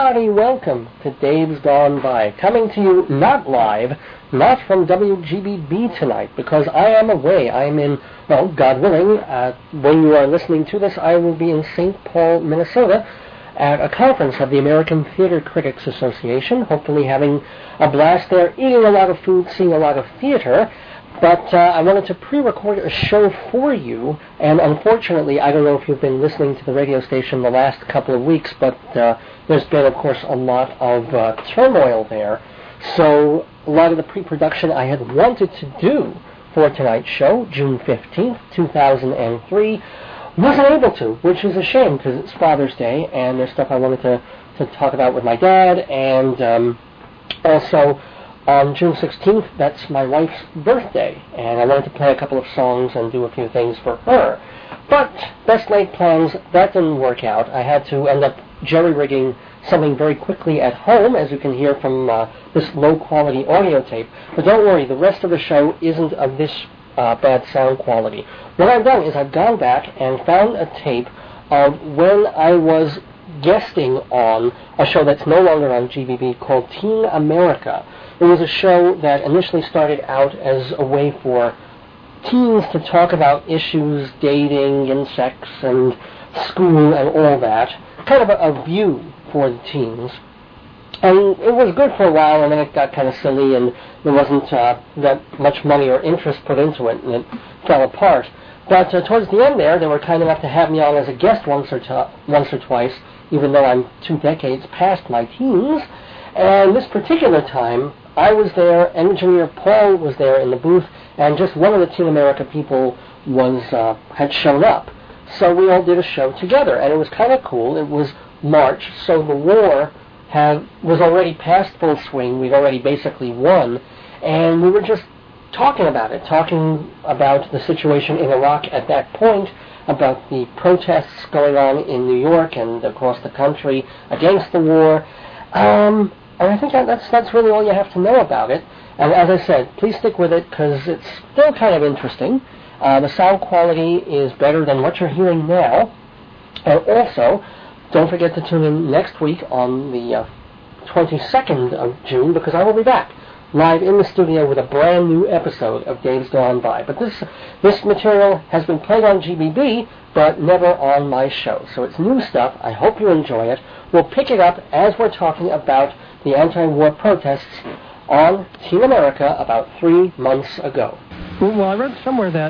everybody, welcome to Dave's Gone By, coming to you not live, not from WGBB tonight, because I am away. I am in, well, God willing, when you are listening to this, I will be in St. Paul, Minnesota, at a conference of the American Theater Critics Association, hopefully having a blast there, eating a lot of food, seeing a lot of theater. But I wanted to pre-record a show for you, and unfortunately, I don't know if you've been listening to the radio station the last couple of weeks, but there's been, of course, a lot of turmoil there. So a lot of the pre-production I had wanted to do for tonight's show, June 15th, 2003, wasn't able to, which is a shame, because it's Father's Day, and there's stuff I wanted to talk about with my dad, and also on June 16th, that's my wife's birthday, and I wanted to play a couple of songs and do a few things for her. But best laid plans, that didn't work out. I had to end up jerry-rigging something very quickly at home, as you can hear from this low-quality audio tape. But don't worry, the rest of the show isn't of this bad sound quality. What I've done is I've gone back and found a tape of when I was guesting on a show that's no longer on GBB called Teen America. It was a show that initially started out as a way for teens to talk about issues, dating and sex and school and all that. Kind of a view for the teens. And it was good for a while, and then it got kind of silly, and there wasn't that much money or interest put into it, and it fell apart. But towards the end there, they were kind enough to have me on as a guest once or twice, even though I'm 2 decades past my teens. And this particular time, I was there, engineer Paul was there in the booth, and just one of the Teen America people had shown up. So we all did a show together, and it was kind of cool. It was March, so the war was already past full swing. We'd already basically won, and we were just talking about the situation in Iraq at that point, about the protests going on in New York and across the country against the war. And I think that's really all you have to know about it. And as I said, please stick with it, because it's still kind of interesting. The sound quality is better than what you're hearing now. And also, don't forget to tune in next week on the 22nd of June, because I will be back live in the studio with a brand new episode of Dave's Gone By. But this material has been played on GBB, but never on my show. So it's new stuff. I hope you enjoy it. We'll pick it up as we're talking about the anti-war protests on Teen America about 3 months ago. Well, I read somewhere that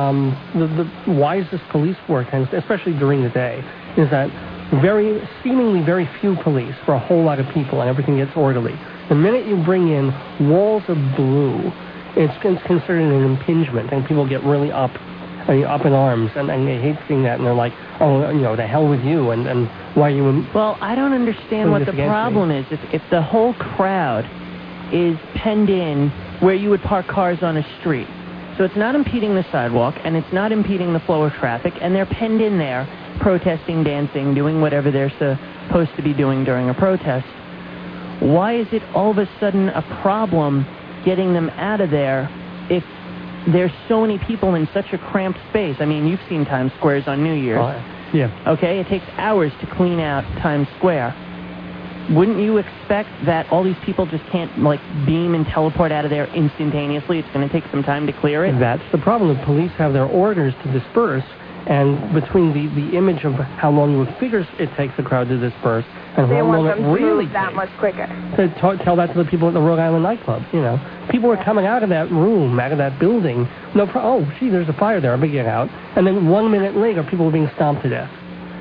the wisest police work, especially during the day, is that seemingly very few police for a whole lot of people, and everything gets orderly. The minute you bring in walls of blue, it's considered an impingement, and people get really up in arms, and they hate seeing that, and they're like, oh, the hell with you, and why are you... Well, I don't understand what the problem is. If the whole crowd is penned in where you would park cars on a street, so it's not impeding the sidewalk, and it's not impeding the flow of traffic, and they're penned in there, protesting, dancing, doing whatever they're supposed to be doing during a protest. Why is it all of a sudden a problem getting them out of there if there's so many people in such a cramped space? I mean, you've seen Times Squares on New Year's. Yeah. Okay, it takes hours to clean out Times Square. Wouldn't you expect that all these people just can't, beam and teleport out of there instantaneously? It's going to take some time to clear it? That's the problem. The police have their orders to disperse, and between the image of how long you would figure it takes the crowd to disperse and how long it really takes that much quicker. To tell that to the people at the Rhode Island nightclub, People were coming out of that room, out of that building. There's a fire there, I'm going to get out. And then 1 minute later, people were being stomped to death.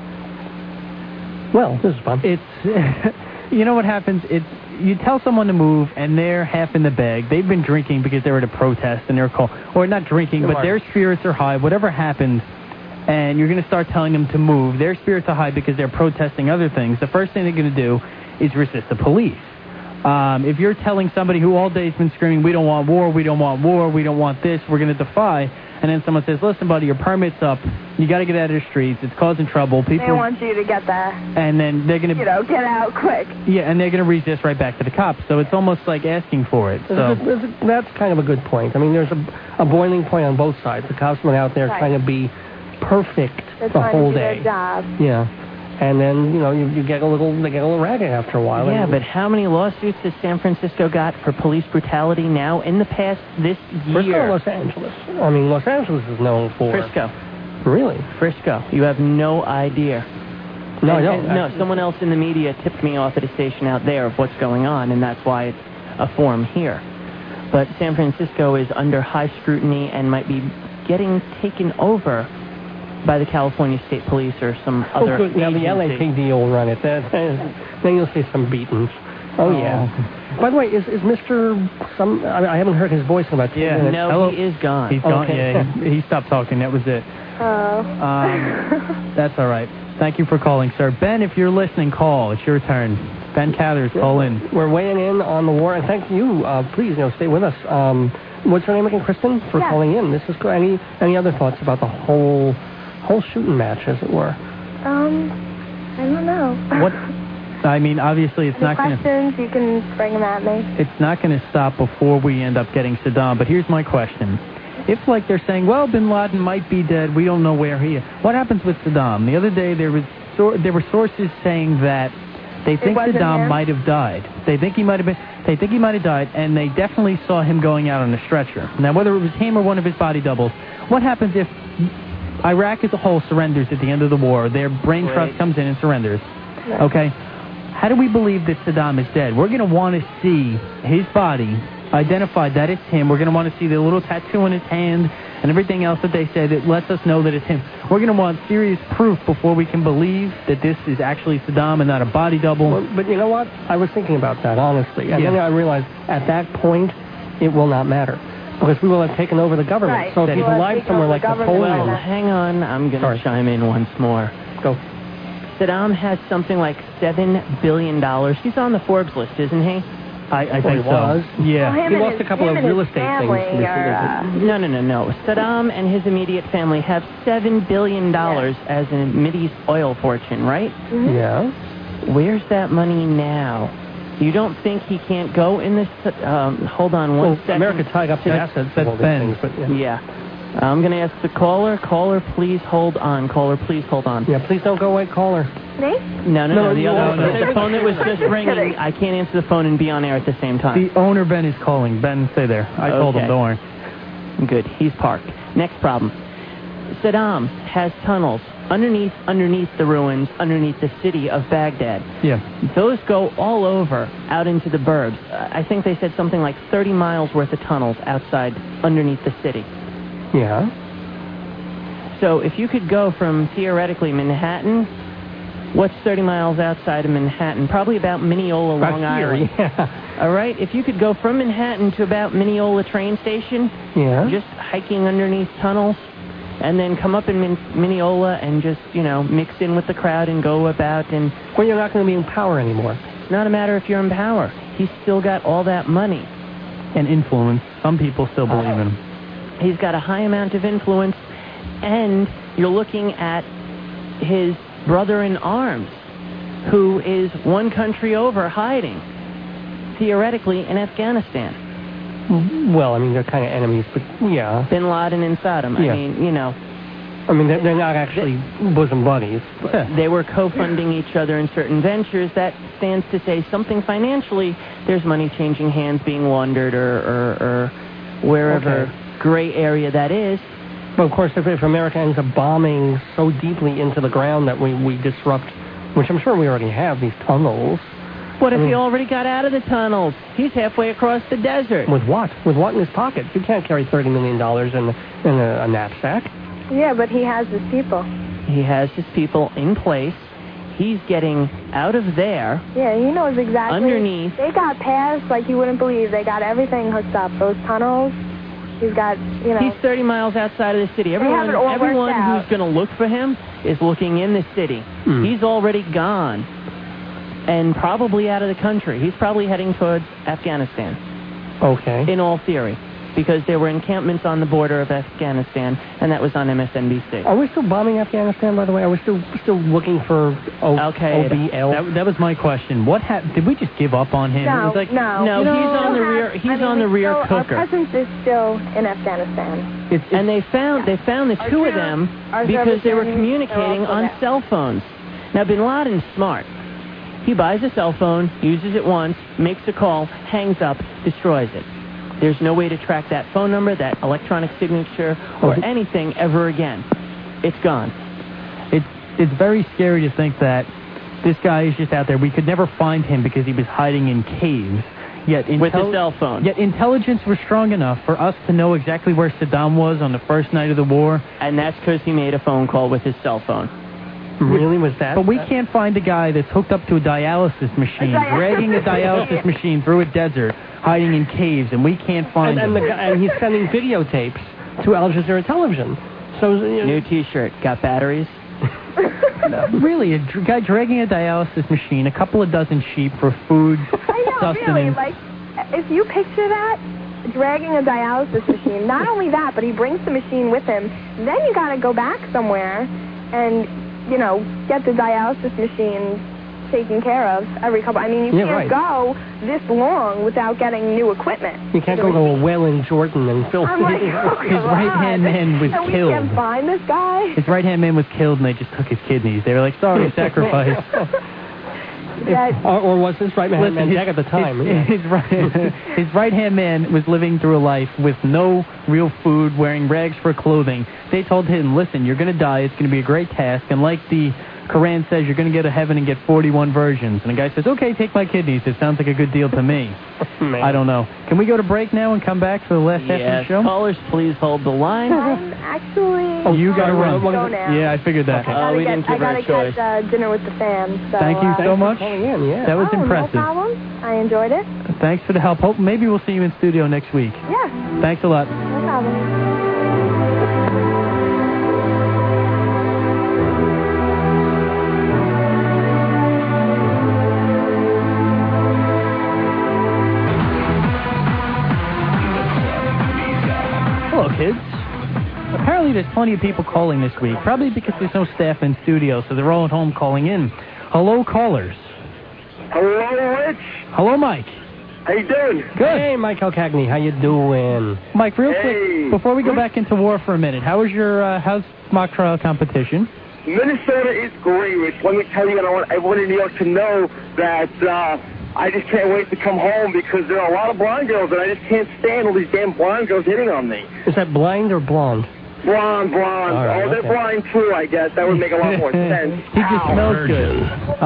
Well, this is fun. You know what happens? You tell someone to move, and they're half in the bag. They've been drinking because they were at a protest, and they're cold. Or not drinking, but their spirits are high. Whatever happened, and you're going to start telling them to move. Their spirits are high because they're protesting other things. The first thing they're going to do is resist the police. If you're telling somebody who all day has been screaming, we don't want war, we don't want war, we don't want this, we're going to defy, and then someone says, listen, buddy, your permit's up, you got to get out of the streets, it's causing trouble. People, they want you to get there. And then they're going to... get out quick. Yeah, and they're going to resist right back to the cops, so it's almost like asking for it. So that's kind of a good point. I mean, there's a boiling point on both sides. The cops went out there trying to be perfect the whole day. Their job. Yeah. And then, you get a little ragged after a while. Yeah, but how many lawsuits has San Francisco got for police brutality now in the past this year? Los Angeles. I mean, Los Angeles is known for... Frisco. Really? Frisco. You have no idea. No, I don't. No, someone else in the media tipped me off at a station out there of what's going on, and that's why it's a forum here. But San Francisco is under high scrutiny and might be getting taken over by the California State Police or some other good. Now, the LAPD will run it. Then you'll see some beatings. Oh, yeah. By the way, is Mr. I haven't heard his voice in about 2 minutes. No, Hello? he is gone. He's gone, yeah. He stopped talking. That was it. Oh. That's all right. Thank you for calling, sir. Ben, if you're listening, call. It's your turn. Ben Cathers, call in. We're weighing in on the war, and thank you. Please, stay with us. What's your name again, Kristen, for calling in? This is good. Any other thoughts about the whole shooting match, as it were? I don't know. What? I mean, obviously, it's not going to... questions, you can bring them at me. It's not going to stop before we end up getting Saddam, but here's my question. If, they're saying, well, Bin Laden might be dead, we don't know where he is. What happens with Saddam? The other day, there were sources saying that they think Saddam might have died. They think he might have died, and they definitely saw him going out on a stretcher. Now, whether it was him or one of his body doubles, what happens if Iraq as a whole surrenders at the end of the war? Their brain trust comes in and surrenders. Okay? How do we believe that Saddam is dead? We're going to want to see his body identified that it's him. We're going to want to see the little tattoo on his hand and everything else that they say that lets us know that it's him. We're going to want serious proof before we can believe that this is actually Saddam and not a body double. Well, but you know what? I was thinking about that, honestly. And then I realized at that point, it will not matter. Because we will have taken over the government. Right. So if he's alive somewhere like Napoleon... Well, hang on. I'm going to chime in once more. Go. Saddam has something like $7 billion. He's on the Forbes list, isn't he? I think so. Was. Yeah. Well, he lost a couple of real estate things recently. No. Saddam and his immediate family have $7 billion as a Mideast oil fortune, right? Mm-hmm. Yeah. Where's that money now? You don't think he can't go in this... hold on one second. America tied up the assets of all these things. But yeah. I'm going to ask the caller. Caller, please hold on. Caller, please hold on. Yeah, please don't go away, caller. Me? No. The phone that was just ringing, I can't answer the phone and be on air at the same time. The owner, Ben, is calling. Ben, stay there. I told him, don't worry. Good. He's parked. Next problem. Saddam has tunnels underneath the ruins, underneath the city of Baghdad. Yeah. Those go all over, out into the burbs. I think they said something like 30 miles worth of tunnels outside, underneath the city. Yeah. So if you could go from, theoretically, Manhattan, what's 30 miles outside of Manhattan? Probably about Mineola, Long Island. Yeah. All right? If you could go from Manhattan to about Mineola train station, just hiking underneath tunnels, and then come up in Mineola and just, mix in with the crowd and go about and... Well, you're not going to be in power anymore. It's not a matter if you're in power. He's still got all that money. And influence. Some people still believe in him. He's got a high amount of influence, and you're looking at his brother-in-arms, who is one country over hiding, theoretically, in Afghanistan. Well, I mean, they're kind of enemies, but yeah. Bin Laden and Saddam. Yeah. I mean, I mean, they're not actually bosom buddies. They were co-funding each other in certain ventures. That stands to say something financially. There's money changing hands, being laundered, or wherever gray area that is. But of course, if America ends up bombing so deeply into the ground that we disrupt, which I'm sure we already have, these tunnels. What if he already got out of the tunnels? He's halfway across the desert. With what? With what in his pockets? You can't carry $30 million in a knapsack. Yeah, but he has his people. He has his people in place. He's getting out of there. Yeah, he knows exactly. Underneath. They got paths like you wouldn't believe. They got everything hooked up. Those tunnels. He's got, He's 30 miles outside of the city. Everyone who's going to look for him is looking in the city. He's already gone. And probably out of the country. He's probably heading towards Afghanistan. Okay. In all theory. Because there were encampments on the border of Afghanistan, and that was on MSNBC. Are we still bombing Afghanistan, by the way? Are we still looking for OBL? That was my question. What did we just give up on him? No, it was like, no. He's on the rear cooker. Our presence is still in Afghanistan. And they found the two of them because they were communicating on cell phones. Now, Bin Laden's smart. He buys a cell phone, uses it once, makes a call, hangs up, destroys it. There's no way to track that phone number, that electronic signature, or anything ever again. It's gone. It's very scary to think that this guy is just out there. We could never find him because he was hiding in caves. Yet with a cell phone. Yet intelligence was strong enough for us to know exactly where Saddam was on the first night of the war. And that's because he made a phone call with his cell phone. Really, was that? But we can't find a guy that's hooked up to a dialysis machine, dragging a dialysis machine through a desert, hiding in caves, and we can't find him. And he's sending videotapes to Al Jazeera Television. So new T-shirt. Got batteries? Really, a guy dragging a dialysis machine, a couple of dozen sheep for food, sustenance. Really, like, if you picture that, dragging a dialysis machine, not only that, but he brings the machine with him, then you got to go back somewhere and, you know, get the dialysis machine taken care of every couple. I mean, you can't go this long without getting new equipment. You can't go to a well in Jordan and fill. I'm like, his right-hand man was killed. We can't find this guy. His right-hand man was killed, and they just took his kidneys. They were like, sorry, sacrifice. Or was his right-hand man dead at the time? His right-hand man was living through a life with no real food, wearing rags for clothing. They told him, listen, you're going to die. It's going to be a great task. And like the Quran says, you're going to go to heaven and get 41 virgins. And the guy says, okay, take my kidneys. It sounds like a good deal to me. I don't know. Can we go to break now and come back for the last half of the show? Callers, please hold the line. Actually... Oh, you got to run. Go now. Yeah, I figured that. We didn't give her a choice. I got to get dinner with the fam. So, thank you so much. That was impressive. No problem. I enjoyed it. Thanks for the help. Hope maybe we'll see you in studio next week. Yeah. Thanks a lot. No problem. Hello, kids. Apparently there's plenty of people calling this week, probably because there's no staff in studio, so they're all at home calling in. Hello, callers. Hello, Rich. Hello, Mike. How you doing? Good. Hey, Michael Cagney, how you doing? Mike, real quick, before we go back into war for a minute, how's mock trial competition? Minnesota is great, Rich. Let me tell you, and I want everyone in New York to know that I just can't wait to come home because there are a lot of blonde girls, and I just can't stand all these damn blonde girls hitting on me. Is that blind or blonde? Blonde. Right, they're blind too, I guess. That would make a lot more sense. He just smells good.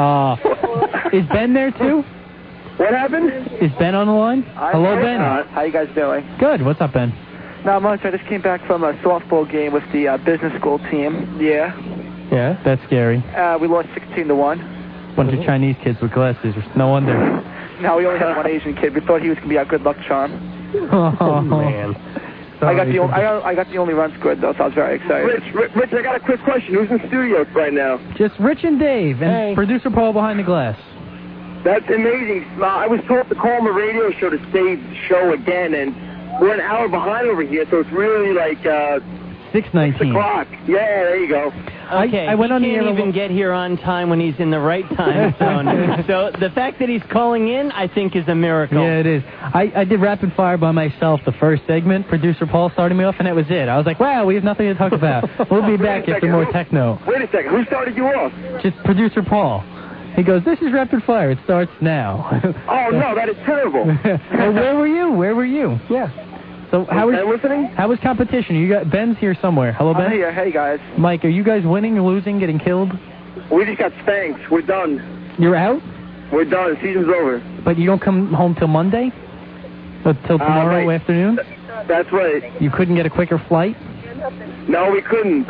Is Ben there too? What happened? Is Ben on the line? Hello, Ben. How you guys doing? Good. What's up, Ben? Not much. I just came back from a softball game with the business school team. Yeah. Yeah, that's scary. We lost 16-1. Bunch of Chinese kids with glasses. No wonder. No, we only had one Asian kid. We thought he was going to be our good luck charm. Oh, man. I got the only run scored, though, so I was very excited. Rich, I got a quick question. Who's in studio right now? Just Rich and Dave, and producer Paul behind the glass. That's amazing. I was told to call the radio show to save the show again, and we're an hour behind over here, so it's really like 6:19. 6 o'clock. Yeah, there you go. Okay, I went on the air. He can't even get here on time when he's in the right time zone. So the fact that he's calling in, I think, is a miracle. Yeah, it is. I did rapid fire by myself the first segment. Producer Paul started me off, and that was it. I was like, wow, we have nothing to talk about. We'll be back after more techno. Wait a second. Who started you off? Just producer Paul. He goes, this is rapid fire. It starts now. Oh, no, that is terrible. Well, where were you? Yeah. So how was competition? You got Ben's here somewhere. Hello, Ben. I'm here. Hey, guys. Mike, are you guys winning, losing, getting killed? We just got spanked. We're done. You're out? We're done. Season's over. But you don't come home till Monday? Or till tomorrow afternoon? That's right. You couldn't get a quicker flight? No, we couldn't.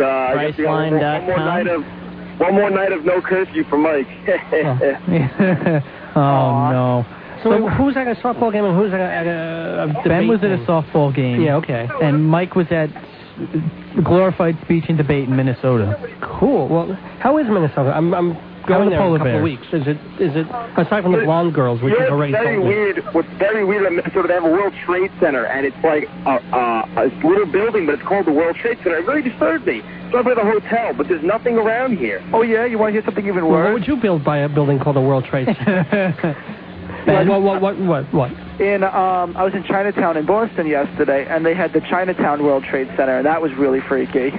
One more night of no curfew for Mike. Oh, no. So who's at a softball game and who's at a debate? Ben was at a softball game. Yeah, okay. And Mike was at glorified speech and debate in Minnesota. Cool. Well, how is Minnesota? I'm going there in a couple of weeks. Is it aside from the blonde girls, which is already What's very weird in Minnesota, they have a World Trade Center, and it's like a little building, but it's called the World Trade Center. It really disturbed me. It's like a hotel, but there's nothing around here. Oh, yeah? You want to hear something even worse? What would you build by a building called the World Trade Center? What? I was in Chinatown in Boston yesterday, and they had the Chinatown World Trade Center, and that was really freaky.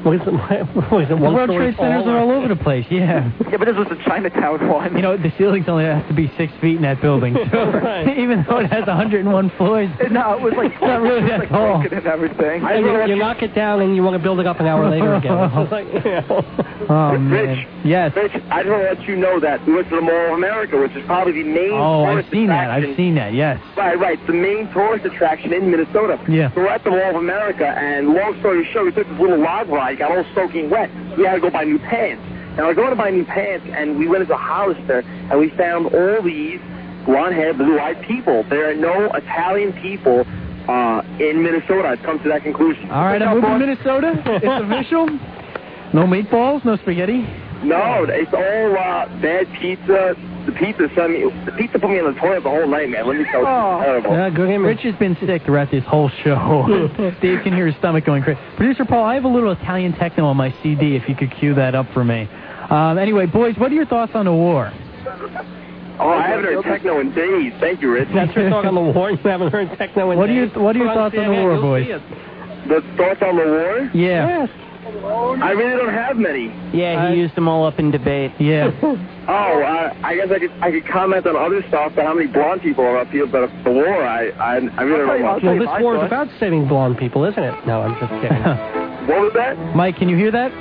What is it? What is it? The World Trade Centers are all over the place, yeah. Yeah, but this was the Chinatown one. You know, the ceilings only have to be 6 feet in that building. So even though it has 101 floors, no, it was like it's not really that tall. broken and everything. You knock it down and you want to build it up an hour later again. It's just like, Oh, man. Rich, Yes. Rich, I just want to let you know that we went to the Mall of America, which is probably the main tourist attraction. I've seen that, yes. Right. The main tourist attraction in Minnesota. Yeah. So we're at the Mall of America, and long story short, we took this little log ride, got all soaking wet. We had to go buy new pants. And we're going to buy new pants, and we went into Hollister, and we found all these blonde-haired, blue-eyed people. There are no Italian people in Minnesota. I've come to that conclusion. All right, I'm moving to Minnesota. It's official. No meatballs, no spaghetti. No, it's all bad pizza. The pizza put me on the toilet the whole night, man. Let me tell you, it's terrible. Yeah, good image. Rich has been sick throughout this whole show. Dave can hear his stomach going crazy. Producer Paul, I have a little Italian techno on my CD, if you could cue that up for me. Anyway, boys, what are your thoughts on the war? Oh, I haven't heard techno in days. Thank you, Rich. That's your talk on the war. You haven't heard techno in days. What are your thoughts on the war, boys? The thoughts on the war? Yeah. Yes. I really don't have many. Yeah, he used them all up in debate. Yeah. I guess I could comment on other stuff, but how many blonde people are up here? But the war, I really don't know. Well, this war is about saving blonde people, isn't it? No, I'm just kidding. What was that? Mike, can you hear that?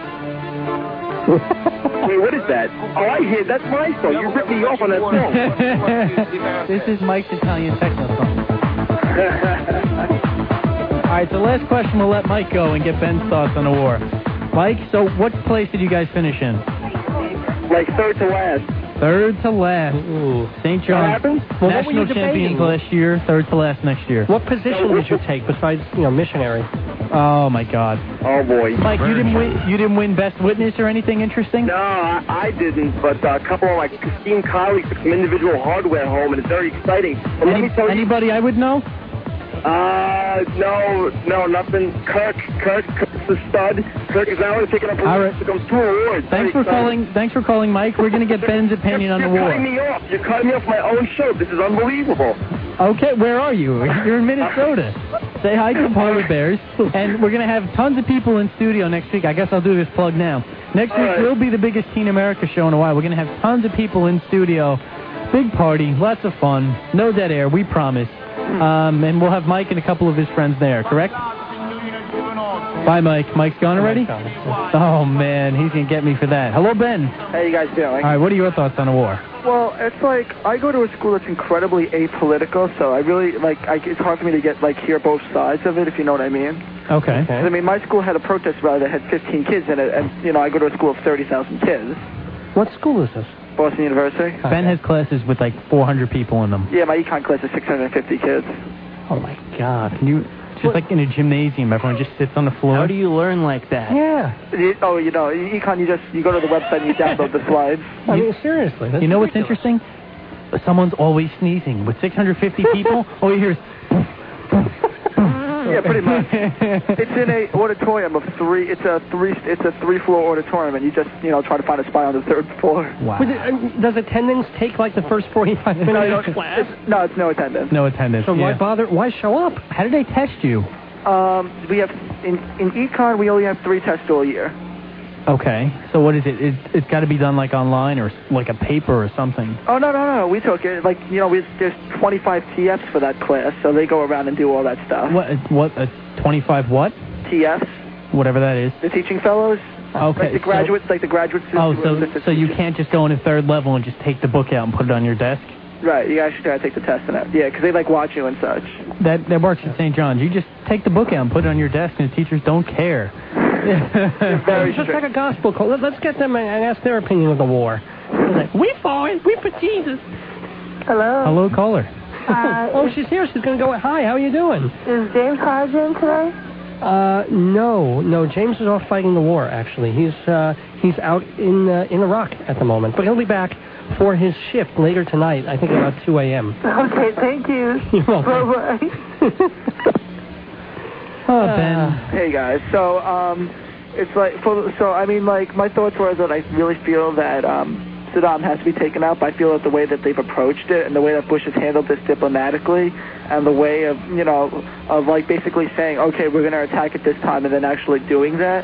Wait, what is that? Oh, I hear. That's my song. You ripped me off on that song. This is Mike's Italian techno song. All right, so last question, we'll let Mike go and get Ben's thoughts on the war. Mike, so what place did you guys finish in? Like third to last. Third to last. Ooh. St. John's national champions last year, third to last next year. What position did you take besides, missionary? Oh my God. Oh boy. Mike, you didn't win Best Witness or anything interesting? No, I didn't. But a couple of my esteemed colleagues took some individual hardware home, and it's very exciting. But let me tell you, anybody I would know? No, nothing. Kirk's the stud. Kirk is now picking up awards. It comes 2 awards. Thanks for calling, Mike. We're going to get Ben's opinion on the war. You're cutting me off. You're cutting me off my own show. This is unbelievable. Okay, where are you? You're in Minnesota. Say hi to the Polar Bears. And we're going to have tons of people in studio next week. I guess I'll do this plug now. Next week will be the biggest Teen America show in a while. We're going to have tons of people in studio. Big party, lots of fun. No dead air, we promise. And we'll have Mike and a couple of his friends there, correct? Bye, Mike. Mike's gone already? Oh, man, he's going to get me for that. Hello, Ben. How you guys doing? All right, what are your thoughts on the war? Well, it's like, I go to a school that's incredibly apolitical, so I really, it's hard for me to hear both sides of it, if you know what I mean. Okay. I mean, my school had a protest rally that had 15 kids in it, and, I go to a school of 30,000 kids. What school is this? Boston University. Ben has classes with 400 people in them. Yeah, my econ class is 650 kids. Oh, my God. Just like in a gymnasium, everyone just sits on the floor. How do you learn like that? Yeah. Econ, you go to the website and you download the slides. I mean, seriously. You know what's interesting? Someone's always sneezing. With 650 people, all you hear is... Yeah, pretty much. It's in a auditorium of three. It's a three-floor auditorium, and you just try to find a spot on the third floor. Wow. Does attendance take the first 45 minutes of class? No, it's no attendance. No attendance. So why bother? Why show up? How do they test you? We have in econ we only have 3 tests all year. Okay. So what is it? It's got to be done online or like a paper or something. Oh no. We took it there's 25 TFs for that class, so they go around and do all that stuff. What 25 what? TFs. Whatever that is. The teaching fellows. Okay. Like the graduates, so you can't just go in a third level and just take the book out and put it on your desk? Right, you actually got to take the test and that. Yeah, because they watch you and such. That works at St. John's. You just take the book out and put it on your desk, and the teachers don't care. Very just like a gospel call. Let's get them and ask their opinion of the war. We for it. We for Jesus. Hello. Hello, caller. She's here. She's going to go. Hi, how are you doing? Is James Hodge in today? No. James is off fighting the war. Actually, he's out in Iraq at the moment, but he'll be back for his shift later tonight. I think about 2 a.m. Okay, thank you. You're welcome. Bye-bye. Oh, Ben. Hey guys. So it's my thoughts were that I really feel that Saddam has to be taken out. I feel that the way that they've approached it and the way that Bush has handled this diplomatically and the way of basically saying, okay, we're going to attack at this time and then actually doing that.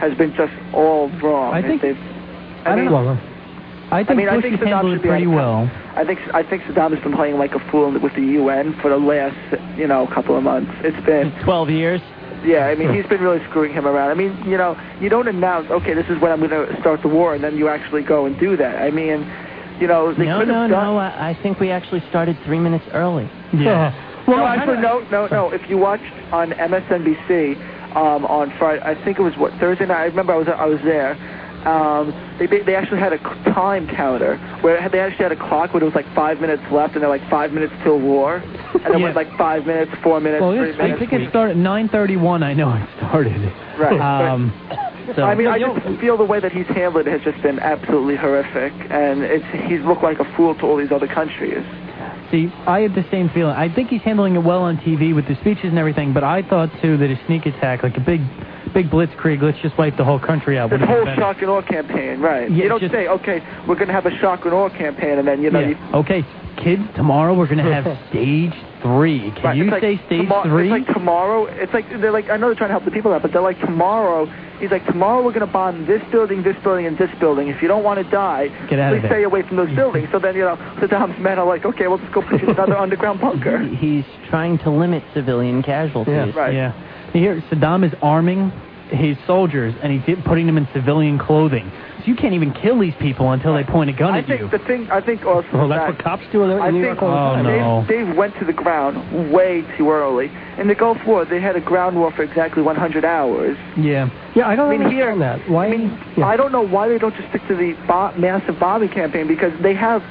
has been just all wrong. I think. I think Bush has handled it pretty well. I think Saddam has been playing like a fool with the UN for the last, couple of months. It's been 12 years. Yeah, I mean, he's been really screwing him around. I mean, you don't announce, okay, this is when I'm going to start the war, and then you actually go and do that. I mean, they could have done... No, I think we actually started 3 minutes early. Yeah. Well, actually, no. If you watched on MSNBC on Friday, I think it was, Thursday night? I remember I was there. They actually had a time counter where they actually had a clock where it was like 5 minutes left and they're like 5 minutes till war, and then went like 5 minutes, 4 minutes, 3 minutes. I think it started at 9:31. I know it started. Right. So, I mean, I just feel the way that he's handled it has just been absolutely horrific, and he's looked like a fool to all these other countries. See, I had the same feeling. I think he's handling it well on TV with the speeches and everything, but I thought, too, that a sneak attack, like a big blitzkrieg, let's just wipe the whole country out. This whole shock and awe campaign, right. Yeah, you don't say, okay, we're going to have a shock and awe campaign, and then, Okay, kids, tomorrow we're going to have stage 3. Can you say stage 3? It's like tomorrow, they're like, I know they're trying to help the people out, but they're like, tomorrow, he's like, tomorrow we're going to bomb this building, and this building. If you don't want to die, please stay away from those buildings. So then, Saddam's men are like, okay, we'll just go put you in another underground bunker. He's trying to limit civilian casualties. Yeah, right. Yeah. Here, Saddam is arming his soldiers, and he's putting them in civilian clothing. So you can't even kill these people until they point a gun at you. I think also... Well, that's what cops do in New York all the time. They went to the ground way too early. In the Gulf War, they had a ground war for exactly 100 hours. Yeah. Yeah, I don't understand that. Why? I don't know why they don't just stick to the massive bombing campaign, because they have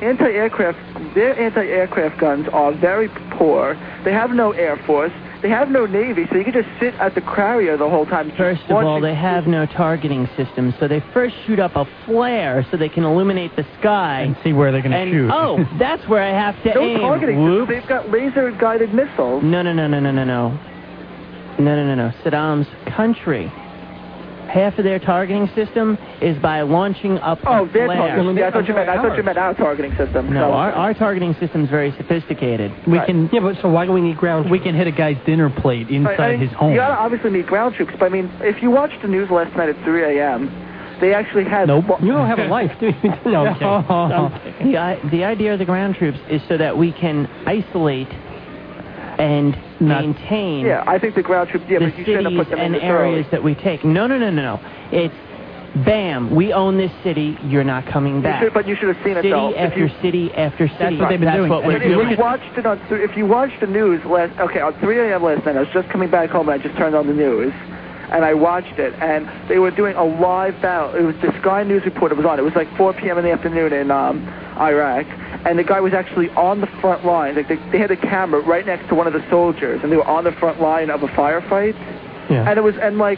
their anti-aircraft guns are very poor. They have no Air Force. They have no Navy, so you can just sit at the Carrier the whole time. First of all, they have no targeting system, so they first shoot up a flare so they can illuminate the sky. And see where they're going to shoot. Oh, that's where I have to aim. No targeting system. They've got laser-guided missiles. No. Saddam's country. Half of their targeting system is by launching up a flare. I thought you meant our targeting system. No, our targeting system is very sophisticated. But so why do we need ground troops? We can hit a guy's dinner plate inside his home. You obviously need ground troops, but I mean, if you watched the news last night at 3 a.m., they actually had... Nope. You don't have a life, do you? No, The idea of the ground troops is so that we can isolate and maintain I think the ground troops, the cities and areas that we take. No. It's, bam, we own this city, you're not coming back. But you should have seen it, though. City after city. That's what they've been doing. What we're doing. If you watched the news on 3 a.m. last night, I was just coming back home and I just turned on the news. And I watched it, and they were doing a live battle. It was the Sky News reporter was on. It was like 4 p.m. in the afternoon in Iraq, and the guy was actually on the front line. Like they had a camera right next to one of the soldiers, and they were on the front line of a firefight. Yeah. And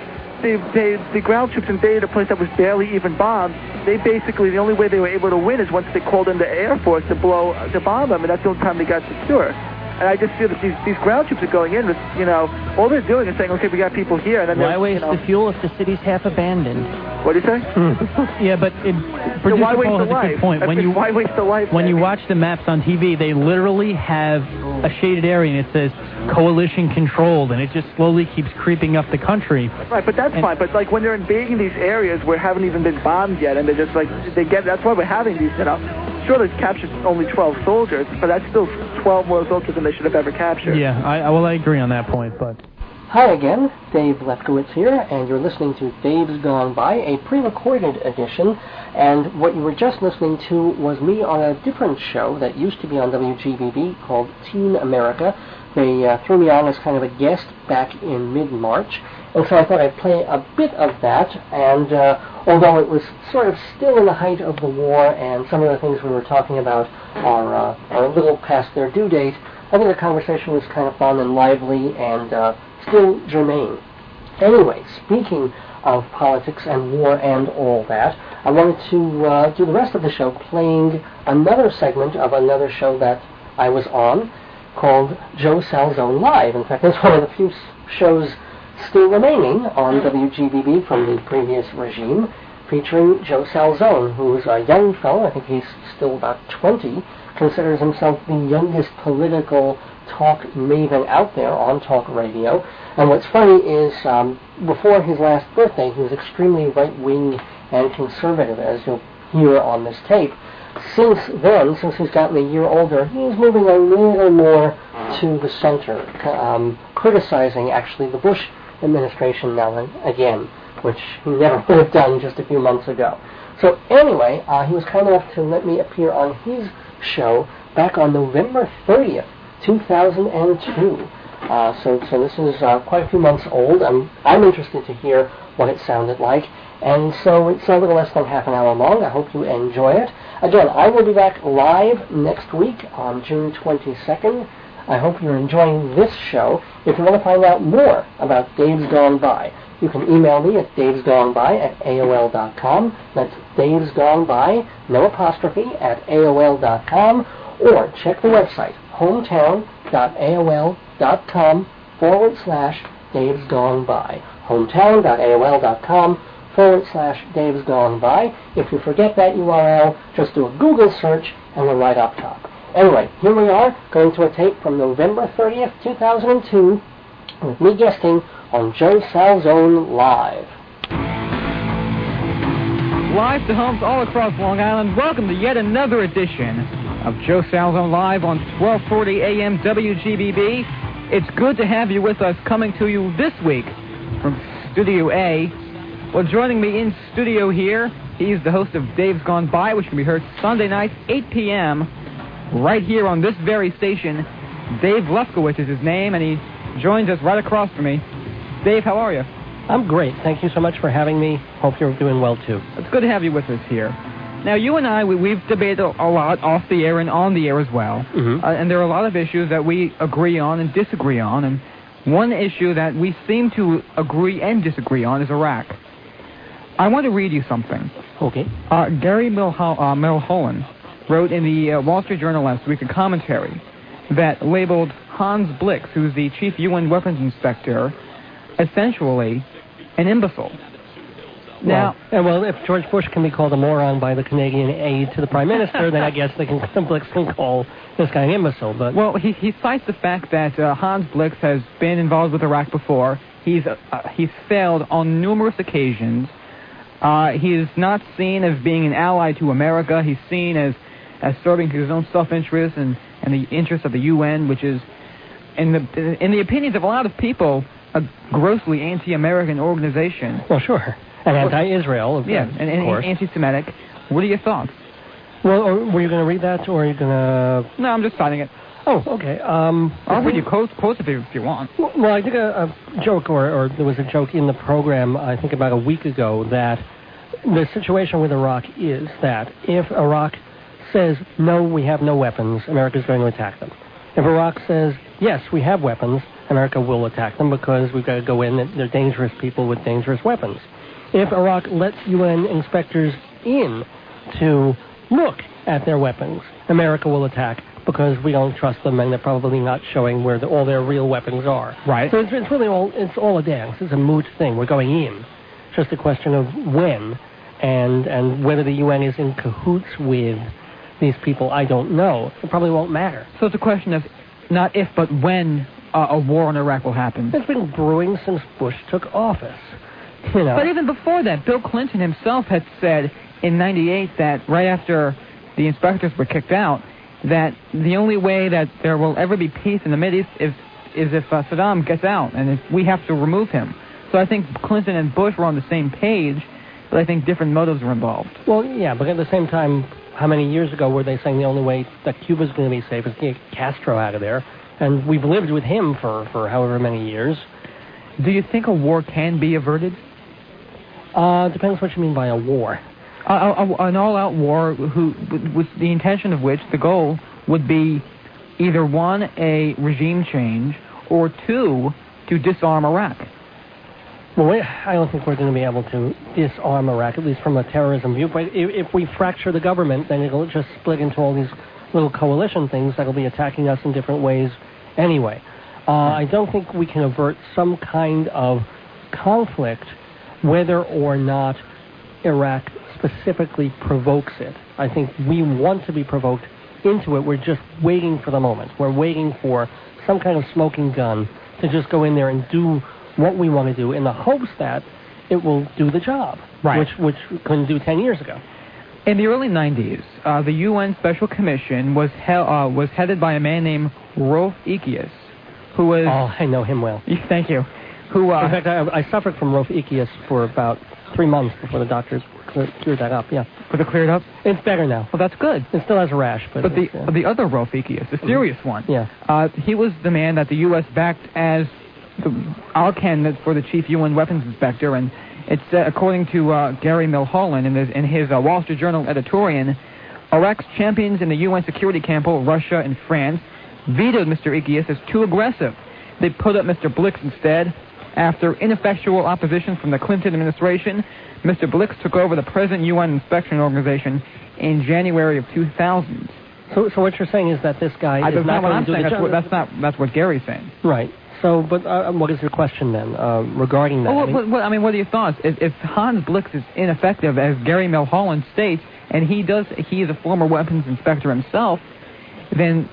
the ground troops invaded a place that was barely even bombed. They basically, the only way they were able to win is once they called in the Air Force to bomb them, and that's the only time they got secure. And I just feel that these ground troops are going in with, all they're doing is saying, okay, we got people here. And then why waste the fuel if the city's half abandoned? What do you say? Yeah, but Producer Paul has a good point. Why waste the life? When you watch the maps on TV, they literally have a shaded area, and it says coalition controlled, and it just slowly keeps creeping up the country. Right, but that's fine. But like when they're invading these areas where haven't even been bombed yet, and they're just like that's why we're having these. Sure, they captured only 12 soldiers, but that's still 12 more soldiers than they should have ever captured. Yeah, I agree on that point, but... Hi again, Dave Lefkowitz here, and you're listening to Dave's Gone By, a pre-recorded edition, and what you were just listening to was me on a different show that used to be on WGBB called Teen America. They threw me on as kind of a guest back in mid-March, and so I thought I'd play a bit of that, and although it was sort of still in the height of the war, and some of the things we were talking about are a little past their due date, I think the conversation was kind of fun and lively and still germane. Anyway, speaking of politics and war and all that, I wanted to do the rest of the show playing another segment of another show that I was on called Joe Salzone Live. In fact, it's one of the few shows still remaining on WGBB from the previous regime, featuring Joe Salzone, who is a young fellow, I think he's still about 20, considers himself the youngest political talk maven out there on talk radio. And what's funny is before his last birthday, he was extremely right-wing and conservative, as you'll hear on this tape. Since then, since he's gotten a year older, he's moving a little more to the center, criticizing actually the Bush administration now and again, which he never would have done just a few months ago. So anyway, he was kind enough to let me appear on his show back on November 30th, 2002. So this is quite a few months old, and I'm interested to hear what it sounded like. And so it's a little less than half an hour long. I hope you enjoy it. Again, I will be back live next week on June 22nd. I hope you're enjoying this show. If you want to find out more about Dave's Gone By, you can email me at davesgoneby@aol.com. That's davesgoneby, no apostrophe, at aol.com. Or check the website, hometown.aol.com/Dave's Gone By. hometown.aol.com/Dave's Gone By. If you forget that URL, just do a Google search and we're right up top. Anyway, here we are, going to a tape from November 30th, 2002, with me guesting on Joe Salzone Live. Live to homes all across Long Island, welcome to yet another edition of Joe Salzone Live on 1240 AM WGBB. It's good to have you with us, coming to you this week from Studio A. Well, joining me in studio here, he's the host of Dave's Gone By, which can be heard Sunday nights, 8 p.m., right here on this very station. Dave Lefkowitz is his name, and he joins us right across from me. Dave, how are you? I'm great. Thank you so much for having me. Hope you're doing well, too. It's good to have you with us here. Now, you and I, we've debated a lot off the air and on the air as well. Mm-hmm. And there are a lot of issues that we agree on and disagree on. And one issue that we seem to agree and disagree on is Iraq. I want to read you something. Okay. Gary Milholland wrote in the Wall Street Journal last week a commentary that labeled Hans Blix, who's the chief UN weapons inspector, essentially an imbecile. Now, well, if George Bush can be called a moron by the Canadian aide to the Prime Minister, then I guess Blix can call this guy an imbecile. But well, he cites the fact that Hans Blix has been involved with Iraq before. He's failed on numerous occasions. He is not seen as being an ally to America. He's seen as serving his own self-interest and the interests of the UN, which is, in the opinions of a lot of people, a grossly anti-American organization. Well, sure. And anti-Israel, of course. And anti-Semitic. What are your thoughts? Well, were you going to read that, or are you going to... No, I'm just citing it. Oh, okay. I'll read you quotes if you want. Well, I think a joke, or there was a joke in the program, I think about a week ago, that the situation with Iraq is that if Iraq says, no, we have no weapons, America's going to attack them. If Iraq says, yes, we have weapons, America will attack them because we've got to go in, they're dangerous people with dangerous weapons. If Iraq lets UN inspectors in to look at their weapons, America will attack because we don't trust them and they're probably not showing where all their real weapons are. Right. So it's really all a dance. It's a moot thing. We're going in. It's just a question of when and whether the UN is in cahoots with these people, I don't know. It probably won't matter. So it's a question of not if, but when a war in Iraq will happen. It's been brewing since Bush took office. You know. But even before that, Bill Clinton himself had said in '98 that right after the inspectors were kicked out, that the only way that there will ever be peace in the Mideast is if Saddam gets out, and if we have to remove him. So I think Clinton and Bush were on the same page, but I think different motives were involved. Well, yeah, but at the same time, how many years ago were they saying the only way that Cuba's going to be safe is to get Castro out of there? And we've lived with him for however many years. Do you think a war can be averted? Depends what you mean by a war. An all-out war with the intention of which the goal would be either, one, a regime change, or two, to disarm Iraq. Well, I don't think we're going to be able to disarm Iraq, at least from a terrorism viewpoint. If we fracture the government, then it'll just split into all these little coalition things that'll be attacking us in different ways anyway. I don't think we can avert some kind of conflict whether or not Iraq specifically provokes it. I think we want to be provoked into it. We're just waiting for the moment. We're waiting for some kind of smoking gun to just go in there and do what we want to do in the hopes that it will do the job, which we couldn't do 10 years ago. In the early 90s, the UN Special Commission was headed by a man named Rolf Ekius, who was... Oh, I know him well. Thank you. Who? In fact, I suffered from Rolf Ekius for about 3 months before the doctors cleared that up, yeah. Was it cleared up? It's better now. Well, that's good. It still has a rash, but the other Rolf Ekius, the serious one, he was the man that the U.S. backed as our candidate for the chief UN weapons inspector, and it's according to Gary Milholland in his Wall Street Journal editorial, Iraq's champions in the UN Security Council, Russia and France, vetoed Mr. Ekius as too aggressive. They put up Mr. Blix instead. After ineffectual opposition from the Clinton administration, Mr. Blix took over the present UN inspection organization in January of 2000. So what you're saying is that this guy is not going to do the job? That's what Gary's saying. Right. So, but what is your question then regarding that? Well, what are your thoughts? If Hans Blix is ineffective, as Gary Milholland states, and he is a former weapons inspector himself, then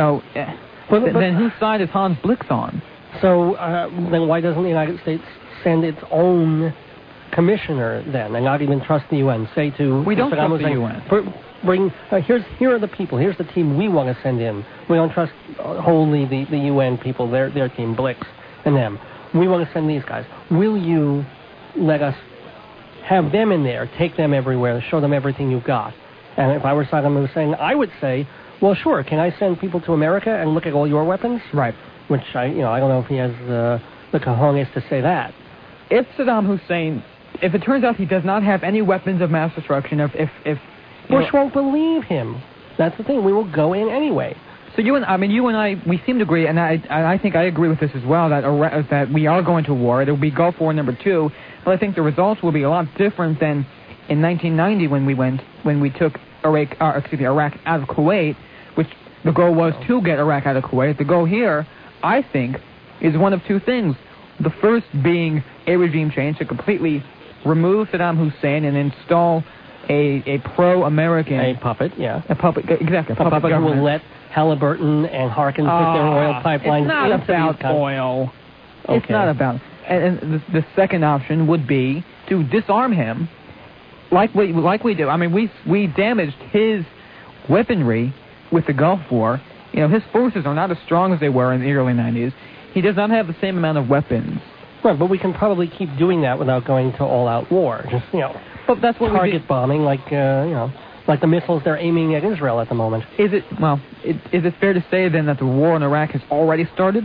then whose side is Hans Blix on? So then why doesn't the United States send its own commissioner then, and not even trust the UN? Say to we don't trust the UN. Bring here are the people. Here's the team we want to send in. We don't trust wholly the UN people, their team, Blix and them. We want to send these guys. Will you let us have them in there, take them everywhere, show them everything you've got? And if I were Saddam Hussein, I would say, well, sure. Can I send people to America and look at all your weapons? Right. Which I don't know if he has the cojones to say that. If Saddam Hussein, if it turns out he does not have any weapons of mass destruction, if Bush won't believe him. That's the thing. We will go in anyway. So you and I, we seem to agree, and I think I agree with this as well, that we are going to war. There will be Gulf War number 2, but I think the results will be a lot different than in 1990 when we took Iraq out of Kuwait, which the goal was to get Iraq out of Kuwait. The goal here, I think, is one of two things. The first being a regime change to completely remove Saddam Hussein and install a pro-American... A puppet, yeah. A puppet, exactly. A puppet who will let Halliburton and Harkin put their oil pipelines into It's not about oil. Okay. It's not about... And the second option would be to disarm him like we do. I mean, we damaged his weaponry with the Gulf War. His forces are not as strong as they were in the early 90s. He does not have the same amount of weapons. Right, but we can probably keep doing that without going to all-out war. Just, but that's what target bombing, like the missiles they're aiming at Israel at the moment. Is it fair to say, then, that the war in Iraq has already started?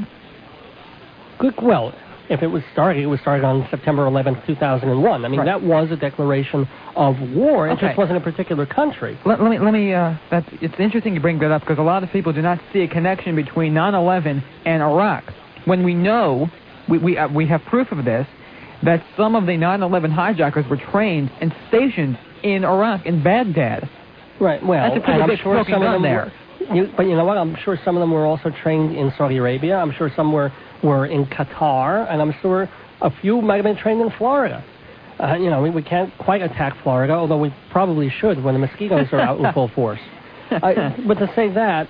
Well, if it was started on September 11th, 2001. I mean, that was a declaration of war. It just wasn't a particular country. Let me. It's interesting you bring that up because a lot of people do not see a connection between 9/11 and Iraq. When we know, we have proof of this, that some of the 9/11 hijackers were trained and stationed in Iraq, in Baghdad. Right. Well, that's a pretty big smoking gun there. But you know what? I'm sure some of them were also trained in Saudi Arabia. I'm sure some were in Qatar, and I'm sure a few might have been trained in Florida. We can't quite attack Florida, although we probably should when the mosquitoes are out in full force. But to say that,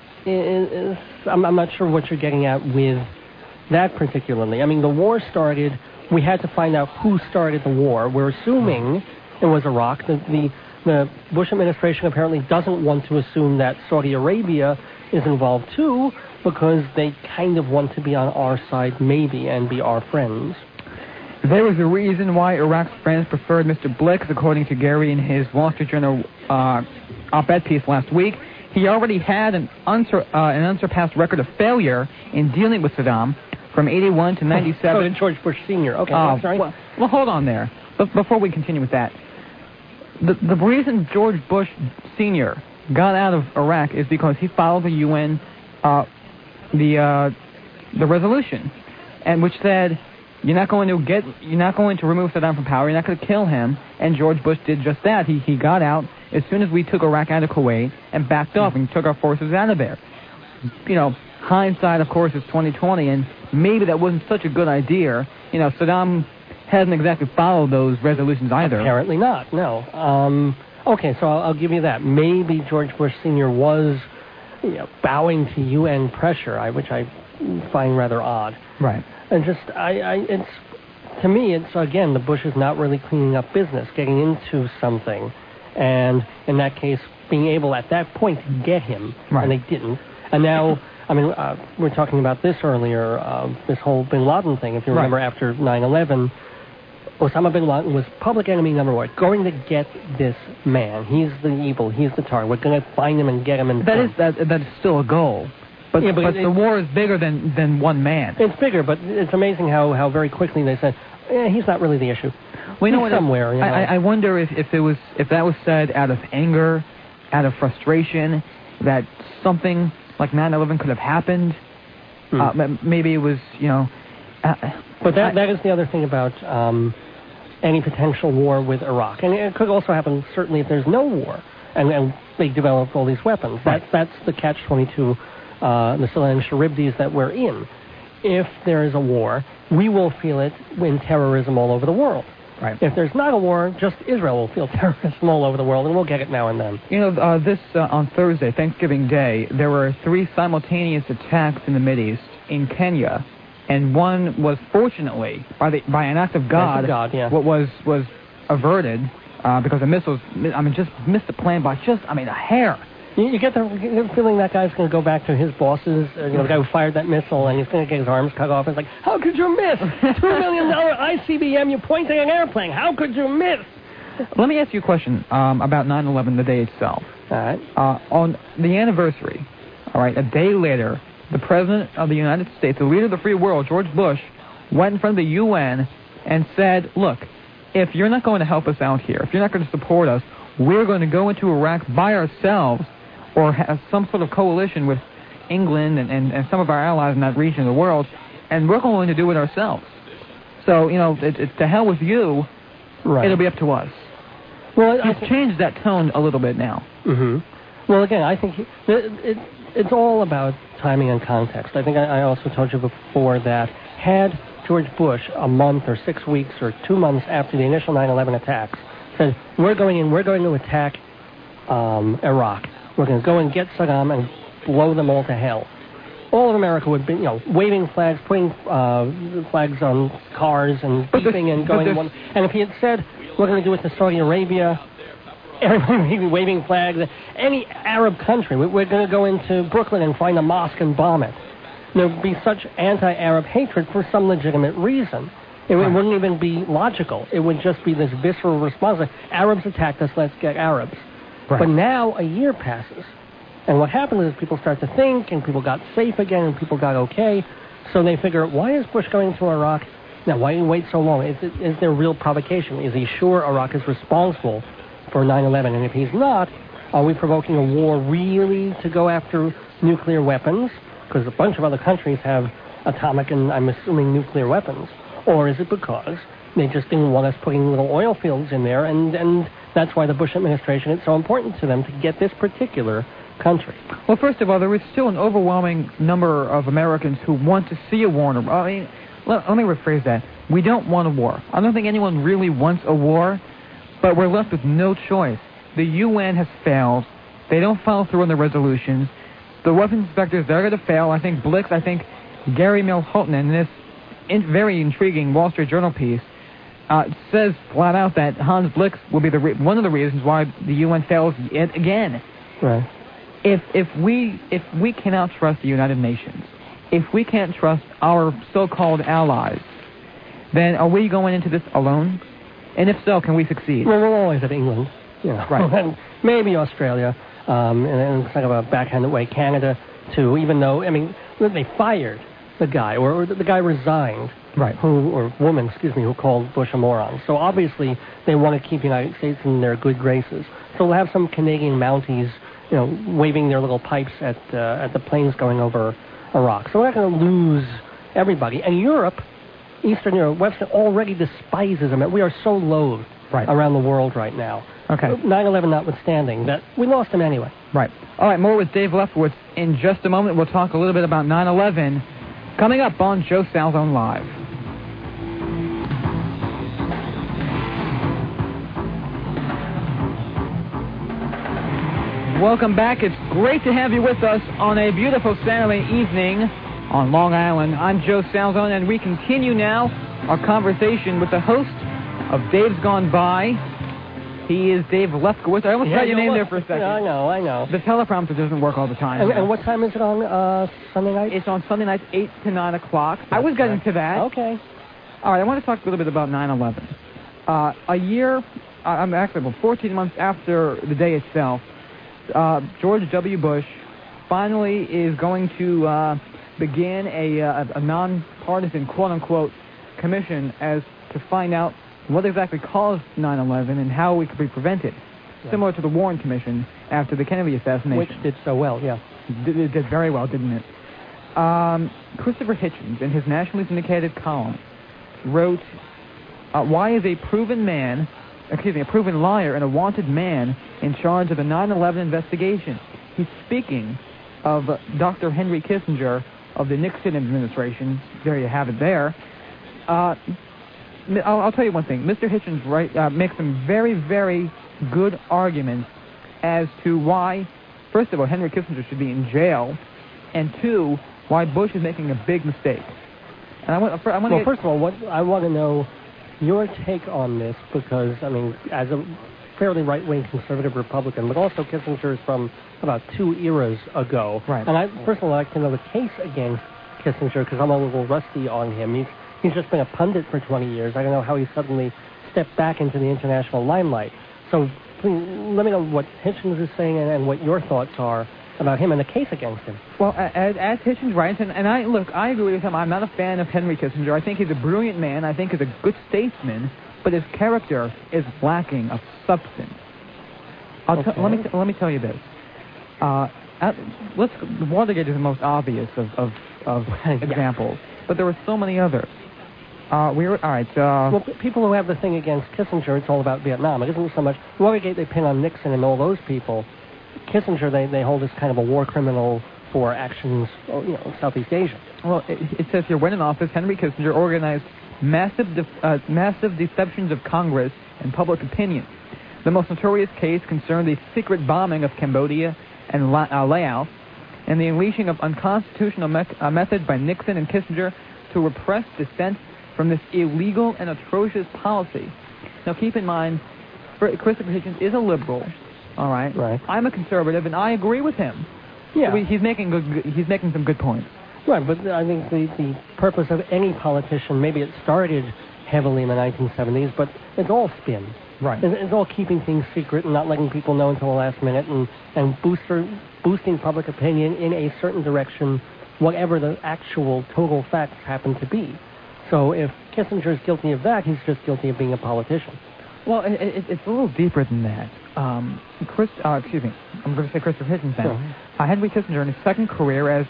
I'm not sure what you're getting at with that particularly. I mean, the war started, we had to find out who started the war. We're assuming it was Iraq. The Bush administration apparently doesn't want to assume that Saudi Arabia is involved too, because they kind of want to be on our side maybe and be our friends. There was a reason why Iraq's friends preferred Mr. Blix, according to Gary in his Wall Street Journal op-ed piece last week. He already had an unsurpassed record of failure in dealing with Saddam from 81 to 97. George Bush Sr. Okay, sorry. Well, hold on there. Before we continue with that, the reason George Bush Sr. got out of Iraq is because he followed the UN, the resolution, and which said you're not going to remove Saddam from power. You're not going to kill him. And George Bush did just that. He got out as soon as we took Iraq out of Kuwait and backed off and took our forces out of there. Hindsight, of course, is 20/20, and maybe that wasn't such a good idea. Saddam hasn't exactly followed those resolutions either. Apparently not, no. Okay, so I'll give you that. Maybe George Bush Sr. was bowing to UN pressure, which I find rather odd. Right. And just, to me, it's, again, the Bush is not really cleaning up business, getting into something, and in that case, being able at that point to get him, right. And they didn't. And now, we were talking about this earlier, this whole bin Laden thing. If you remember, after 9/11, Osama bin Laden was public enemy number one. Going to get this man. He's the evil. He's the target. We're going to find him and get him. And that is still a goal. But the war is bigger than one man. It's bigger, but it's amazing how very quickly they said, he's not really the issue. Well, you know what? Somewhere. I wonder if that was said out of anger, out of frustration, that something like 9/11 could have happened. Maybe it was, but that is the other thing about any potential war with Iraq. And it could also happen, certainly, if there's no war and they develop all these weapons. Right. That's the catch-22, the Saleh and Charybdis that we're in. If there is a war, we will feel it in terrorism all over the world. Right. If there's not a war, just Israel will feel terrorism all over the world, and we'll get it now and then. On Thursday, Thanksgiving Day, there were 3 simultaneous attacks in the Mideast in Kenya. And one was, fortunately, by an act of God, was averted because the missiles, just missed the plane by a hair. You get the feeling that guy's going to go back to his bosses, the guy who fired that missile, and he's going to get his arms cut off. It's like, how could you miss? $2 million ICBM, you pointing an airplane. How could you miss? Let me ask you a question about 9/11, the day itself. All right. On the anniversary, a day later, the President of the United States, the leader of the free world, George Bush, went in front of the UN and said, look, if you're not going to help us out here, if you're not going to support us, we're going to go into Iraq by ourselves or have some sort of coalition with England and some of our allies in that region of the world, and we're going to do it ourselves. So, it's to hell with you. Right. It'll be up to us. Well, He's changed that tone a little bit now. Mm-hmm. Well, again, I think it's all about timing and context. I think I also told you before that had George Bush a month or 6 weeks or 2 months after the initial 9/11 attacks said, we're going to attack Iraq. We're going to go and get Saddam and blow them all to hell. All of America would be, waving flags, putting flags on cars and beeping and going. And if he had said, we're going to do it to Saudi Arabia, everybody would be waving flags. Any Arab country, we're going to go into Brooklyn and find a mosque and bomb it. There would be such anti-Arab hatred for some legitimate reason. It wouldn't even be logical. It would just be this visceral response. Like, Arabs attacked us, let's get Arabs. Right. But now a year passes. And what happened is people start to think, and people got safe again, and people got okay. So they figure, why is Bush going to Iraq? Now, why did he wait so long? Is there real provocation? Is he sure Iraq is responsible for 9/11? And if he's not, are we provoking a war really to go after nuclear weapons? Because a bunch of other countries have atomic and, I'm assuming, nuclear weapons. Or is it because they just didn't want us putting little oil fields in there, and that's why the Bush administration, it's so important to them to get this particular country? Well, first of all, there is still an overwhelming number of Americans who want to see a war. Let me rephrase that. We don't want a war. I don't think anyone really wants a war, but we're left with no choice. The UN has failed. They don't follow through on the resolutions. The weapons inspectors, they're going to fail. I think Blix, Gary Milhoten in this very intriguing Wall Street Journal piece says flat out that Hans Blix will be one of the reasons why the UN fails yet again. Right. If we cannot trust the United Nations, if we can't trust our so-called allies, then are we going into this alone? And if so, can we succeed? Well, we'll always have England, right? And maybe Australia, and kind of a backhanded way, Canada too. Even though they fired the guy, or the guy resigned, right? Or woman, who called Bush a moron. So obviously they want to keep the United States in their good graces. So we'll have some Canadian Mounties, waving their little pipes at the planes going over Iraq. So we're not going to lose everybody. And Europe, Eastern Europe, Western, already despises them. We are so loathed around the world right now. Okay. 9/11 notwithstanding, that we lost them anyway. Right. All right, more with Dave Lefkowitz in just a moment. We'll talk a little bit about 9/11 coming up on Joe Salzone Live. Welcome back. It's great to have you with us on a beautiful Saturday evening on Long Island. I'm Joe Salzone, and we continue now our conversation with the host of Dave's Gone By. He is Dave Lefkowitz. I almost got your name there for a second. I know. The teleprompter doesn't work all the time. And what time is it on Sunday night? It's on Sunday nights, 8 to 9 o'clock. I was getting to that. Okay. All right, I want to talk a little bit about 9/11. A year, 14 months after the day itself, George W. Bush finally is going to begin a nonpartisan, quote-unquote, commission as to find out what exactly caused 9/11 and how it could be prevented, similar to the Warren Commission after the Kennedy assassination. Which did so well, yeah. It did very well, didn't it? Christopher Hitchens, in his nationally syndicated column, wrote, why is a proven liar and a wanted man in charge of the 9/11 investigation? He's speaking of Dr. Henry Kissinger of the Nixon administration. There you have it there. I'll tell you one thing. Mr. Hitchens makes some very, very good arguments as to why, first of all, Henry Kissinger should be in jail, and two, why Bush is making a big mistake. And first of all, I want to know your take on this, because, I mean, as a fairly right-wing conservative Republican, but also Kissinger is from about 2 eras ago. Right. And I personally like to know the case against Kissinger, because I'm a little rusty on him. He's just been a pundit for 20 years. I don't know how he suddenly stepped back into the international limelight. So please, let me know what Hitchens is saying and what your thoughts are about him and the case against him. Well, as Hitchens writes, and I agree with him. I'm not a fan of Henry Kissinger. I think he's a brilliant man. I think he's a good statesman, but his character is lacking of substance. Let me tell you this. Watergate is the most obvious of examples, but there were so many others. Well, people who have the thing against Kissinger, it's all about Vietnam. It isn't so much Watergate. They pin on Nixon and all those people. Kissinger, they hold as kind of a war criminal for actions, in Southeast Asia. Well, it says here, when in office, Henry Kissinger organized massive deceptions of Congress and public opinion. The most notorious case concerned the secret bombing of Cambodia and Laos, and the unleashing of unconstitutional methods by Nixon and Kissinger to repress dissent from this illegal and atrocious policy. Now, keep in mind, Christopher Hitchens is a liberal. All right. Right. I'm a conservative, and I agree with him. Yeah. He's making some good points. Right, but I think the purpose of any politician, maybe it started heavily in the 1970s, but it's all spin. Right. It's all keeping things secret and not letting people know until the last minute and boosting public opinion in a certain direction, whatever the actual total facts happen to be. So if Kissinger is guilty of that, he's just guilty of being a politician. Well, it's a little deeper than that. I'm going to say Christopher Hitchens then. Sure. Henry Kissinger, in his second career as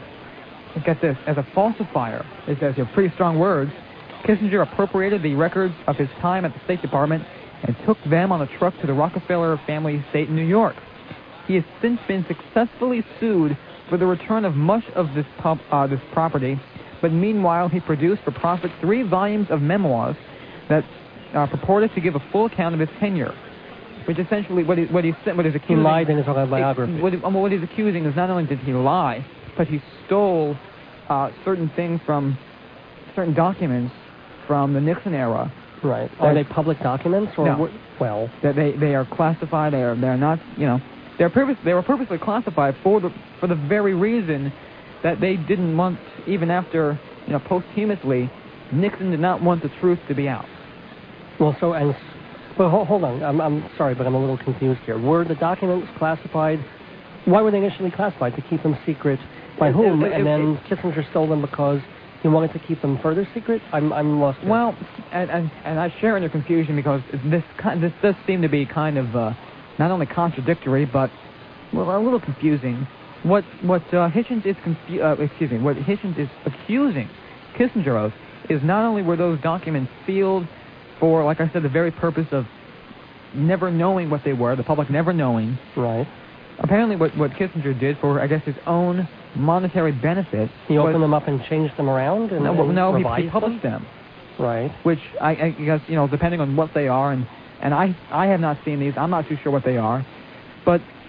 a falsifier, it says here, pretty strong words, Kissinger appropriated the records of his time at the State Department and took them on a truck to the Rockefeller family estate in New York. He has since been successfully sued for the return of much of this property, but meanwhile he produced for profit 3 volumes of memoirs that purported to give a full account of his tenure, which essentially what he's accusing. He lied in his autobiography. What he's accusing is not only did he lie, but he stole certain documents from the Nixon era. Right. Are they public documents or no? Well, they are classified. They are not. They were purposely classified for the very reason that they didn't want, even after posthumously, Nixon did not want the truth to be out. Well, hold on. I'm sorry, but I'm a little confused here. Were the documents classified? Why were they initially classified? To keep them secret by whom? And then Kissinger stole them because he wanted to keep them further secret? I'm lost. Well, and I share in your confusion because this does seem to be kind of not only contradictory but a little confusing. What Hitchens is what Hitchens is accusing Kissinger of is not only were those documents sealed for, like I said, the very purpose of never knowing what they were, the public never knowing. Right. Apparently what Kissinger did for, I guess, his own monetary benefit. He opened them up and changed them around? And he published them. Right. Which I guess, depending on what they are, and I have not seen these, I'm not too sure what they are. But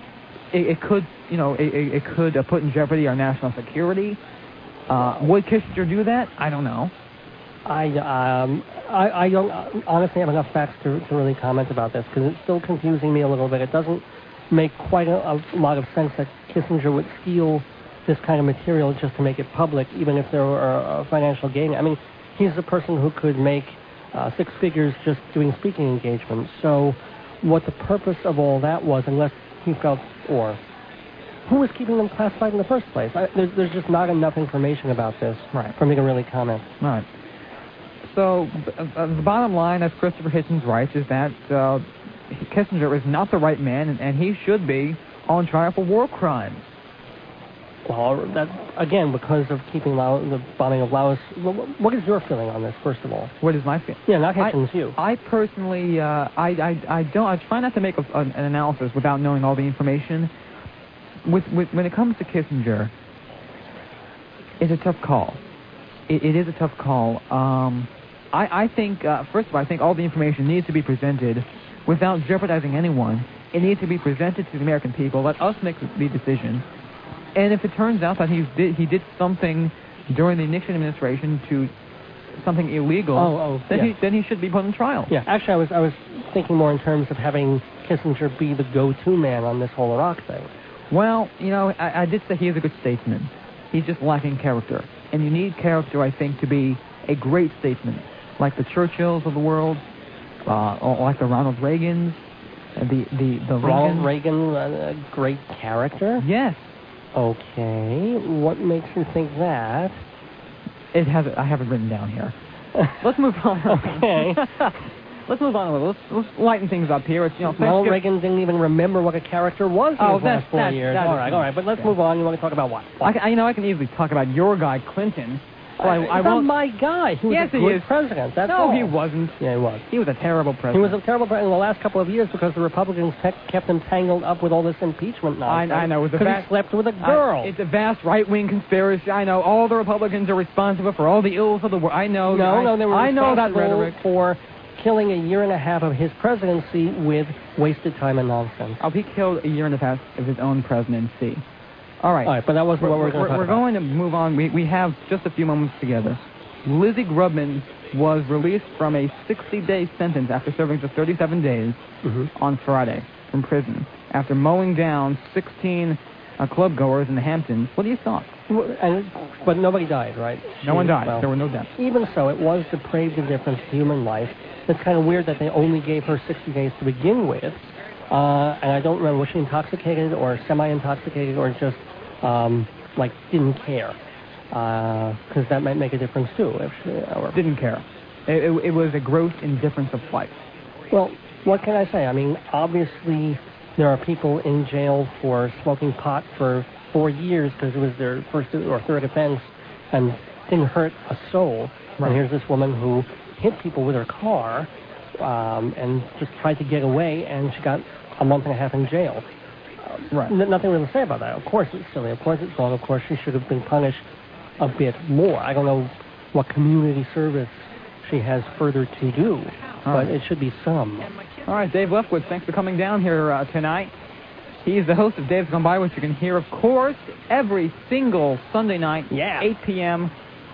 it could, it could put in jeopardy our national security. Would Kissinger do that? I don't know. I don't honestly have enough facts to really comment about this because it's still confusing me a little bit. It doesn't make quite a lot of sense that Kissinger would steal this kind of material just to make it public, even if there were a financial gain. I mean, he's the person who could make 6 figures just doing speaking engagements. So what the purpose of all that was, unless he felt, or who was keeping them classified in the first place? There's just not enough information about this for me to really comment. Right. So the bottom line, as Christopher Hitchens writes, is that Kissinger is not the right man, and he should be on trial for war crimes. Well, that, again, because of keeping the bombing of Laos. What is your feeling on this, first of all? What is my feeling? Yeah, not Hitchens, you. I personally, I try not to make an analysis without knowing all the information. When it comes to Kissinger, it's a tough call. It is a tough call. I think, first of all, I think all the information needs to be presented without jeopardizing anyone. It needs to be presented to the American people. Let us make the decision. And if it turns out that he did something during the Nixon administration to something illegal, then he should be put on trial. Yeah, actually, I was thinking more in terms of having Kissinger be the go-to man on this whole Iraq thing. Well, I did say he is a good statesman. He's just lacking character. And you need character, I think, to be a great statesman, like the Churchills of the world, or like the Ronald Reagans, the Ronald Reagan, a great character? Yes. Okay. What makes you think that? I have it written down here. Let's move on. Okay. Let's move on a little. Let's lighten things up here. Ronald Reagan didn't even remember what a character was in the last 4 years. All right. But let's move on. You want to talk about what? I can easily talk about your guy, Clinton. I not my guy. He was a good president. That's all. No, he wasn't. Yeah, he was. He was a terrible president. He was a terrible president in the last couple of years because the Republicans kept him tangled up with all this impeachment nonsense. I know. Because he slept with a girl. It's a vast right-wing conspiracy. I know. All the Republicans are responsible for all the ills of the world. I know. No, they were responsible that rhetoric. For killing a year and a half of his presidency with wasted time and nonsense. He killed a year and a half of his own presidency. All right, but that wasn't what we're going to talk about. We're going to move on. We have just a few moments together. Lizzie Grubman was released from a 60-day sentence after serving just 37 days on Friday from prison after mowing down 16 club-goers in the Hamptons. What do you thought? But nobody died, right? No one died. There were no deaths. Even so, it was depraved indifference to human life. It's kind of weird that they only gave her 60 days to begin with. And I don't remember, was she intoxicated or semi-intoxicated or just, didn't care? Because that might make a difference, too. Didn't care. It was a gross indifference of life. Well, what can I say? I mean, obviously, there are people in jail for smoking pot for 4 years because it was their first or third offense and didn't hurt a soul. Right. And here's this woman who hit people with her car and just tried to get away, and she got a month and a half in jail. Right. Nothing really to say about that. Of course it's silly. Of course it's wrong. Of course she should have been punished a bit more. I don't know what community service she has further to do, but it should be some. All right, Dave Lefkowitz, thanks for coming down here tonight. He's the host of Dave's Gone By, which you can hear, of course, every single Sunday night, 8 p.m.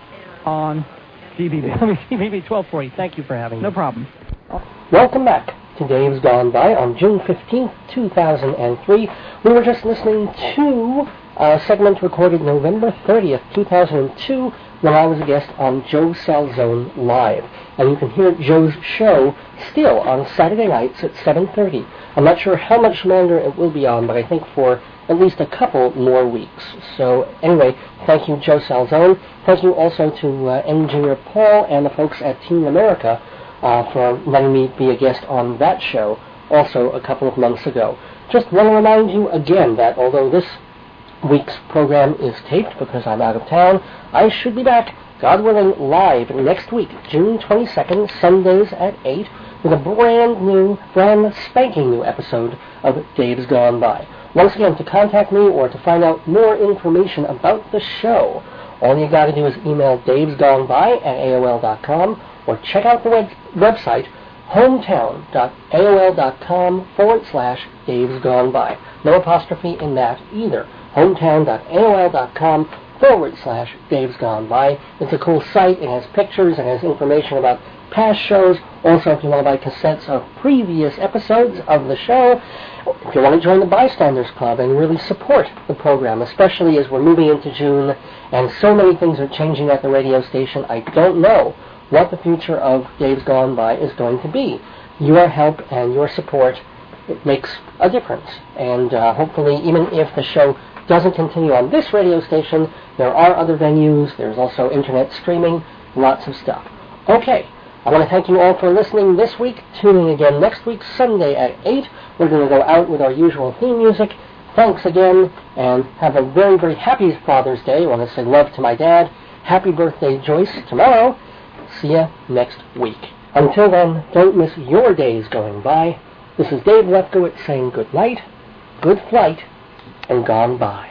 on GBB. GBB 1240. Thank you for having me. No problem. Welcome back to Dave's Gone By on June 15th, 2003. We were just listening to a segment recorded November 30th, 2002, when I was a guest on Joe Salzone Live. And you can hear Joe's show still on Saturday nights at 7:30. I'm not sure how much longer it will be on, but I think for at least a couple more weeks. So anyway, thank you, Joe Salzone. Thank you also to Engineer Paul and the folks at Team America for letting me be a guest on that show also a couple of months ago. Just want to remind you again that although this week's program is taped because I'm out of town, I should be back, God willing, live next week, June 22nd, Sundays at 8, with a brand spanking new episode of Dave's Gone By. Once again, to contact me or to find out more information about the show, all you got to do is email davesgoneby@aol.com or check out the website, hometown.aol.com/Dave's Gone By. No apostrophe in that either. hometown.aol.com/Dave's Gone By. It's a cool site. It has pictures. It has information about past shows. Also, if you want to buy cassettes of previous episodes of the show, if you want to join the Bystanders Club and really support the program, especially as we're moving into June and so many things are changing at the radio station, I don't know what the future of Dave's Gone By is going to be. Your help and your support, it makes a difference. And hopefully, even if the show doesn't continue on this radio station, there are other venues. There's also internet streaming, lots of stuff. Okay, I want to thank you all for listening this week. Tune in again next week, Sunday at 8. We're going to go out with our usual theme music. Thanks again, and have a very, very happy Father's Day. I want to say love to my dad. Happy birthday, Joyce, tomorrow. See ya next week. Until then, don't miss your days going by. This is Dave Lefkowitz saying good night, good flight, and gone by.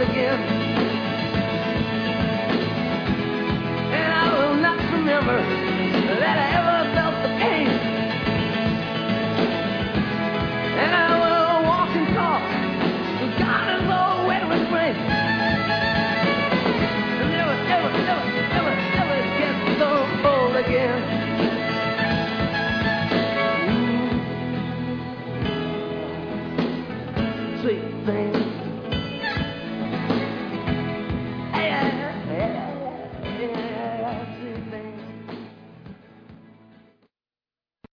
And I will not remember